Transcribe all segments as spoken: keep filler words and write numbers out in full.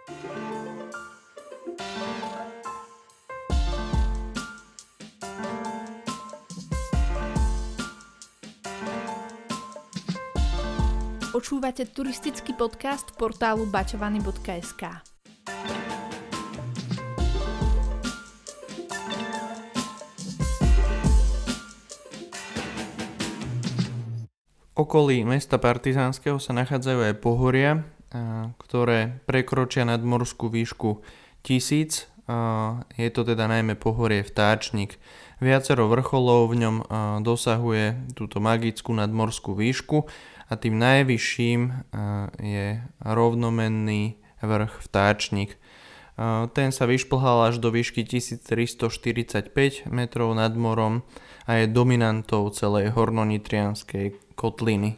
Počúvate turistický podcast portálu baťovany bodka es ká. V okolí mesta Partizánskeho sa nachádzajú aj pohoria, ktoré prekročia nadmorskú výšku tisíc. Je to teda najmä pohorie Vtáčnik. Viacero vrcholov v ňom dosahuje túto magickú nadmorskú výšku a tým najvyšším je rovnomenný vrch Vtáčnik. Ten sa vyšplhal až do výšky tisíctristoštyridsaťpäť metrov nad morom a je dominantou celej hornonitrianskej kotliny.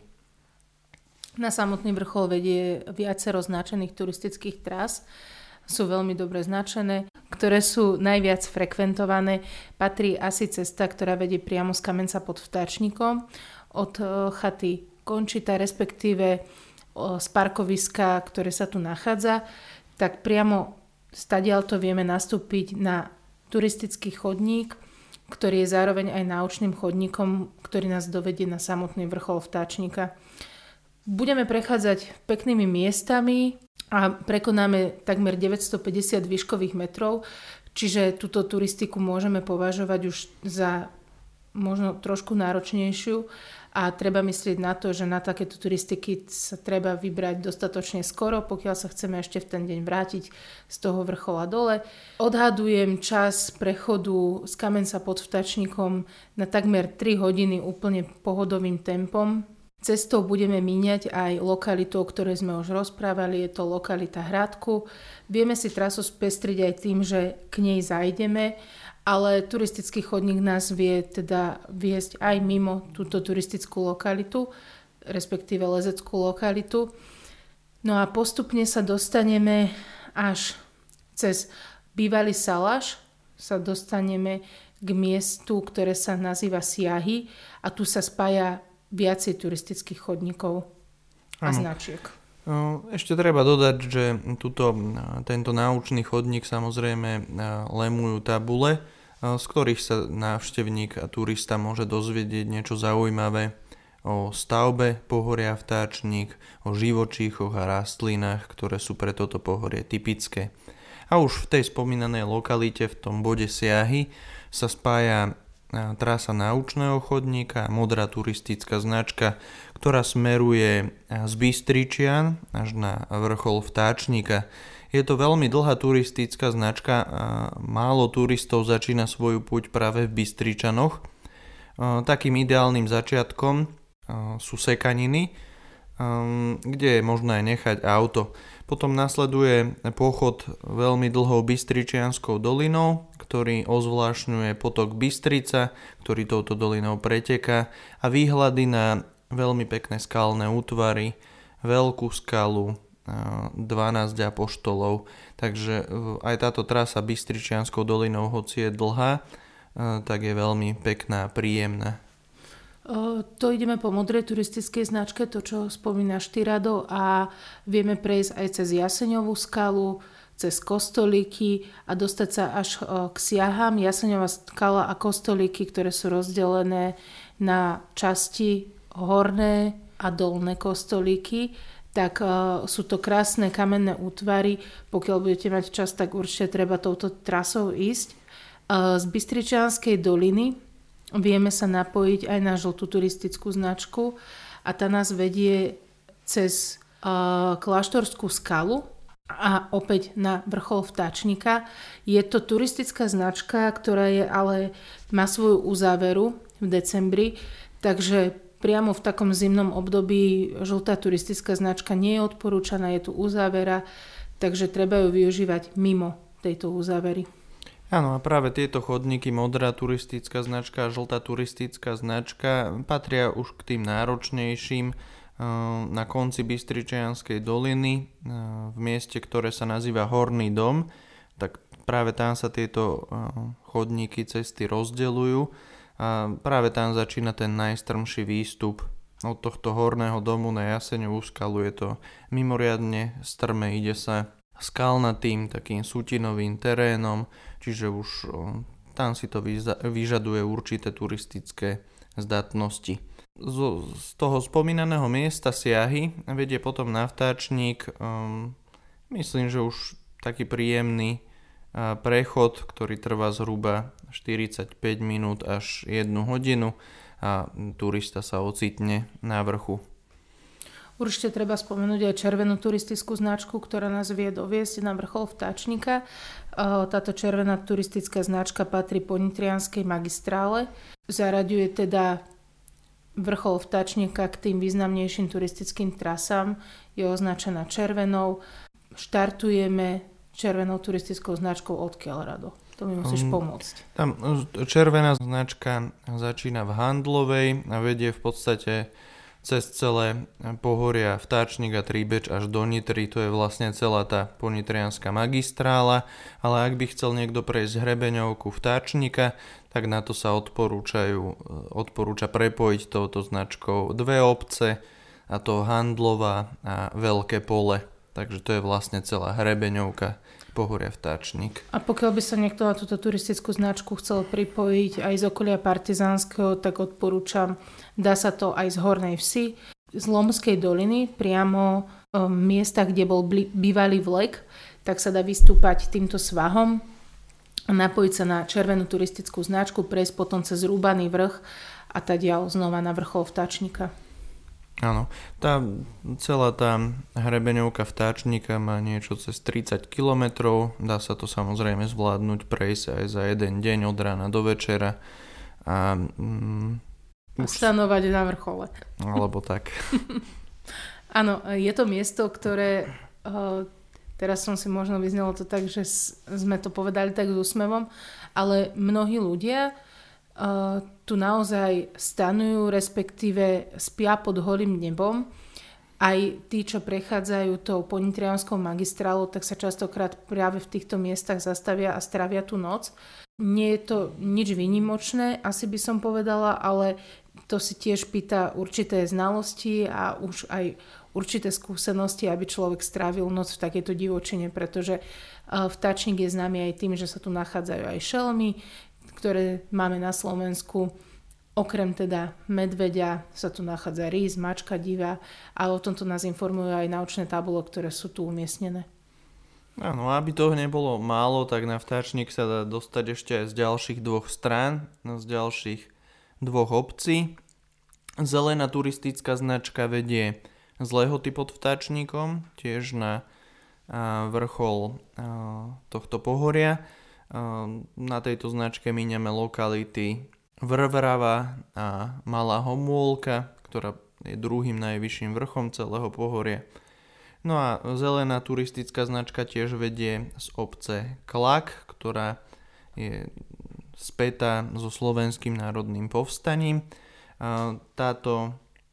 Na samotný vrchol vedie viacero značených turistických trás. Sú veľmi dobre značené, ktoré sú najviac frekventované. Patrí asi cesta, ktorá vedie priamo z Kamenca pod Vtáčnikom od chaty Končita, respektíve z parkoviska, ktoré sa tu nachádza, tak priamo stadiaľto vieme nastúpiť na turistický chodník, ktorý je zároveň aj náučným chodníkom, ktorý nás dovedie na samotný vrchol Vtáčnika. Budeme prechádzať peknými miestami a prekonáme takmer deväťstopäťdesiat výškových metrov, čiže túto turistiku môžeme považovať už za možno trošku náročnejšiu a treba myslieť na to, že na takéto turistiky sa treba vybrať dostatočne skoro, pokiaľ sa chceme ešte v ten deň vrátiť z toho vrchola dole. Odhadujem čas prechodu z Kamenca pod Vtáčnikom na takmer tri hodiny úplne pohodovým tempom. Cestou budeme míňať aj lokalitu, o ktorej sme už rozprávali, je to lokalita Hradku. Vieme si trasu spestriť aj tým, že k nej zajdeme, ale turistický chodník nás vie teda viesť aj mimo túto turistickú lokalitu, respektíve lezeckú lokalitu. No a postupne sa dostaneme až cez bývalý Salaš, sa dostaneme k miestu, ktoré sa nazýva Siahy a tu sa spája viacej turistických chodníkov a ano. Značiek. Ešte treba dodať, že tuto, tento náučný chodník samozrejme lemujú tabule, z ktorých sa návštevník a turista môže dozvedieť niečo zaujímavé o stavbe pohoria Vtáčnik, o živočíchoch a rastlinách, ktoré sú pre toto pohorie typické. A už v tej spomínanej lokalite, v tom bode Siahy, sa spája trasa náučného chodníka a modrá turistická značka, ktorá smeruje z Bystričian až na vrchol Vtáčnika. Je to veľmi dlhá turistická značka a málo turistov začína svoju púť práve v Bystričanoch. Takým ideálnym začiatkom sú Sekaniny, kde je možné nechať auto. Potom nasleduje pochod veľmi dlhou Bystričianskou dolinou, ktorý ozvlášňuje potok Bystrica, ktorý touto dolinou preteká, a výhľady na veľmi pekné skalné útvary, veľkú skalu, dvanásť apoštolov. Takže aj táto trasa Bystričianskou dolinou, hoci je dlhá, tak je veľmi pekná a príjemná. To ideme po modrej turistickej značke, to čo spomínaš ty, Rado, a vieme prejsť aj cez Jaseňovú skalu, cez kostolíky a dostať sa až k Siaham. Jaseňová skala a kostolíky, ktoré sú rozdelené na časti horné a dolné kostolíky, tak uh, sú to krásne kamenné útvary. Pokiaľ budete mať čas, tak určite treba touto trasou ísť. Uh, z Bystričianskej doliny vieme sa napojiť aj na žltú turistickú značku a tá nás vedie cez uh, Kláštorskú skalu a opäť na vrchol Vtáčnika. Je to turistická značka, ktorá je ale má svoju uzáveru v decembri, takže priamo v takom zimnom období žltá turistická značka nie je odporúčaná, je tu uzávera, takže treba ju využívať mimo tejto uzávery. Áno, a práve tieto chodníky, modrá turistická značka a žltá turistická značka, patria už k tým náročnejším na konci Bystričianskej doliny, v mieste, ktoré sa nazýva Horný dom. Tak práve tam sa tieto chodníky, cesty rozdeľujú. A práve tam začína ten najstrmší výstup. Od tohto horného domu na Jaseňovú skalu je to mimoriadne strmé, ide sa skalnatým, takým sútinovým terénom, čiže už tam si to vyžaduje určité turistické zdatnosti. Z, z toho spomínaného miesta Siahy vedie potom na vtáčnik, um, myslím, že už taký príjemný uh, prechod, ktorý trvá zhruba štyridsaťpäť minút až jednu hodinu a turista sa ocitne na vrchu. Určite treba spomenúť aj červenú turistickú značku, ktorá nás vie doviesť na vrchol vtáčnika. Táto červená turistická značka patrí po nitrianskej magistrále. Zaraďuje teda vrchol vtáčnika k tým významnejším turistickým trasám. Je označená červenou. Štartujeme červenou turistickou značkou odkiaľ, Rado? To mi musíš pomôcť. Tam červená značka začína v Handlovej a vedie v podstate cez celé pohoria Vtáčnik a Tríbeč až do Nitry, to je vlastne celá tá ponitrianska magistrála, ale ak by chcel niekto prejsť hrebeňovku Vtáčnika, tak na to sa odporúčajú, odporúča prepojiť touto značkou dve obce, a to Handlova a Veľké Pole, takže to je vlastne celá hrebeňovka pohoria Vtáčnik. A pokiaľ by sa niekto na túto turistickú značku chcel pripojiť aj z okolia Partizánskeho, tak odporúčam, dá sa to aj z Hornej Vsi, z Lomskej doliny, priamo v miestach, kde bol bývalý vlek, tak sa dá vystúpať týmto svahom, napojiť sa na červenú turistickú značku, prejsť potom cez Rúbaný vrch a tadiaľ znova na vrchol Vtáčnika. Áno, tá, celá tá hrebeňovka Vtáčnika má niečo cez tridsať kilometrov, dá sa to samozrejme zvládnuť, prejsť aj za jeden deň od rána do večera a, mm, a stanovať na vrchole. Alebo tak. Áno, je to miesto, ktoré, uh, teraz som si možno vyznelo to tak, že sme to povedali tak s úsmevom, ale mnohí ľudia Uh, tu naozaj stanujú, respektíve spia pod holým nebom. Aj tí, čo prechádzajú tou ponitrianskou magistrálou, tak sa častokrát práve v týchto miestach zastavia a strávia tú noc. Nie je to nič výnimočné, asi by som povedala, ale to si tiež pýta určité znalosti a už aj určité skúsenosti, aby človek strávil noc v takejto divočine, pretože uh, vtáčnik je známy aj tým, že sa tu nachádzajú aj šelmy, ktoré máme na Slovensku. Okrem teda medveďa sa tu nachádza rys, mačka divá, ale o tomto nás informujú aj naučné tabule, ktoré sú tu umiestnené. Áno, aby toho nebolo málo, tak na vtáčnik sa dá dostať ešte aj z ďalších dvoch strán, z ďalších dvoch obcí. Zelená turistická značka vedie z Lehoty pod Vtáčnikom, tiež na vrchol tohto pohoria. Na tejto značke míňame lokality Vrvrava a Malá Homôlka, ktorá je druhým najvyšším vrchom celého pohoria. No a zelená turistická značka tiež vedie z obce Klak, ktorá je spätá so Slovenským národným povstaním. Táto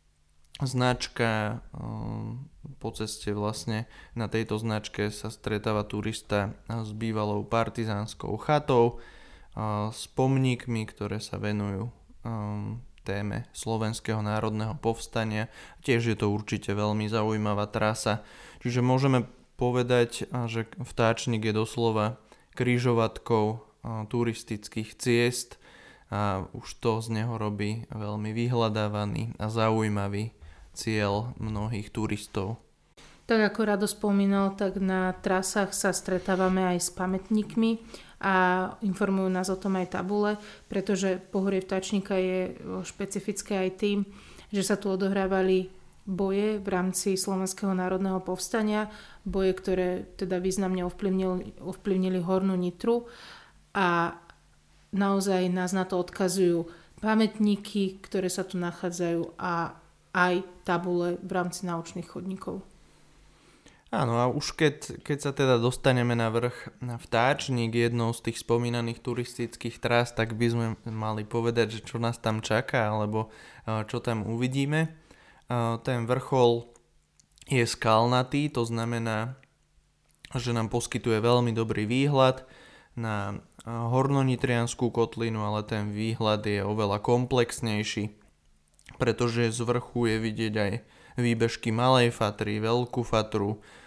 značka, po ceste vlastne na tejto značke sa stretáva turista s bývalou partizánskou chatou, s pomníkmi, ktoré sa venujú téme Slovenského národného povstania. Tiež je to určite veľmi zaujímavá trasa. Čiže môžeme povedať, že Vtáčnik je doslova križovatkou turistických ciest a už to z neho robí veľmi vyhľadávaný a zaujímavý cieľ mnohých turistov. Tak ako Rado spomínal, tak na trasách sa stretávame aj s pamätníkmi a informujú nás o tom aj tabule, pretože pohorie Vtáčnika je špecifické aj tým, že sa tu odohrávali boje v rámci Slovenského národného povstania, boje, ktoré teda významne ovplyvnili, ovplyvnili Hornú Nitru a naozaj nás na to odkazujú pamätníky, ktoré sa tu nachádzajú a aj tabule v rámci naučných chodníkov. Áno, a už keď, keď sa teda dostaneme na vrch na Vtáčnik, jednou z tých spomínaných turistických trás, tak by sme mali povedať, že čo nás tam čaká, alebo čo tam uvidíme. Ten vrchol je skalnatý, to znamená, že nám poskytuje veľmi dobrý výhľad na hornonitriansku kotlinu, ale ten výhľad je oveľa komplexnejší, pretože z vrchu je vidieť aj výbežky Malej Fatry, Veľkú Fatru,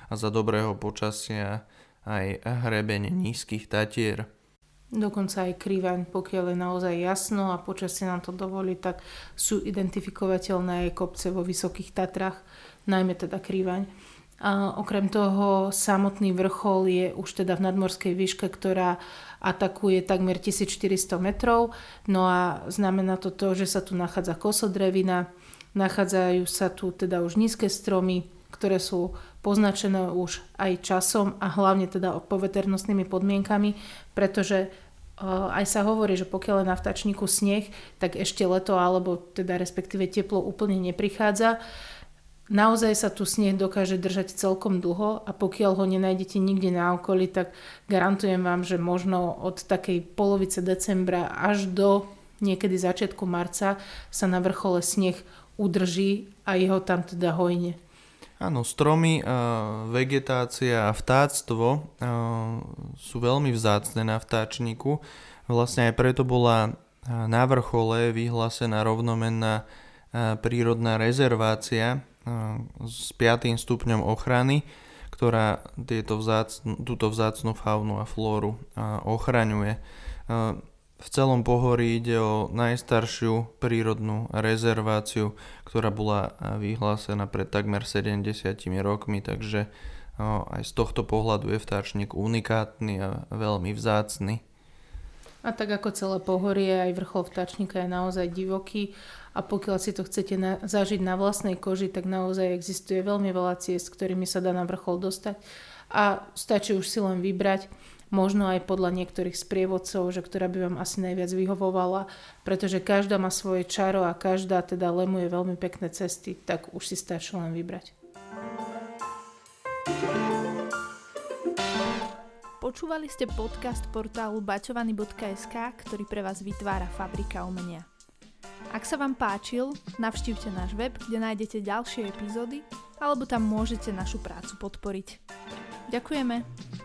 a za dobrého počasia aj hrebeň nízkych Tatier. Dokonca aj Krivaň, pokiaľ je naozaj jasno a počasie nám to dovolí, tak sú identifikovateľné aj kopce vo Vysokých Tatrách, najmä teda Krivaň. A okrem toho samotný vrchol je už teda v nadmorskej výške, ktorá atakuje takmer tisícštyristo metrov. No a znamená to to, že sa tu nachádza kosodrevina, nachádzajú sa tu teda už nízke stromy, ktoré sú poznačené už aj časom a hlavne teda poveternostnými podmienkami, pretože uh, aj sa hovorí, že pokiaľ je na vtáčniku sneh, tak ešte leto alebo teda respektíve teplo úplne neprichádza. Naozaj sa tu sneh dokáže držať celkom dlho a pokiaľ ho nenájdete nikde na okolí, tak garantujem vám, že možno od takej polovice decembra až do niekedy začiatku marca sa na vrchole sneh udrží a jeho tam teda hojne. Áno, stromy, vegetácia a vtáctvo sú veľmi vzácne na vtáčniku. Vlastne aj preto bola na vrchole vyhlásená rovnomenná prírodná rezervácia s piatym stupňom ochrany, ktorá tieto vzácnu, túto vzácnu faunu a flóru ochraňuje. V celom pohorí ide o najstaršiu prírodnú rezerváciu, ktorá bola vyhlásená pred takmer sedemdesiatimi rokmi, takže aj z tohto pohľadu je vtáčnik unikátny a veľmi vzácny. A tak ako celé pohorie, aj vrchol vtáčnika je naozaj divoký a pokiaľ si to chcete na, zažiť na vlastnej koži, tak naozaj existuje veľmi veľa ciest, ktorými sa dá na vrchol dostať a stačí už si len vybrať, možno aj podľa niektorých sprievodcov, že ktorá by vám asi najviac vyhovovala, pretože každá má svoje čaro a každá teda lemuje veľmi pekné cesty, tak už si stačí len vybrať. Počúvali ste podcast portálu bačovany bodka es ká, ktorý pre vás vytvára Fabrika umenia. Ak sa vám páčil, navštívte náš web, kde nájdete ďalšie epizódy, alebo tam môžete našu prácu podporiť. Ďakujeme!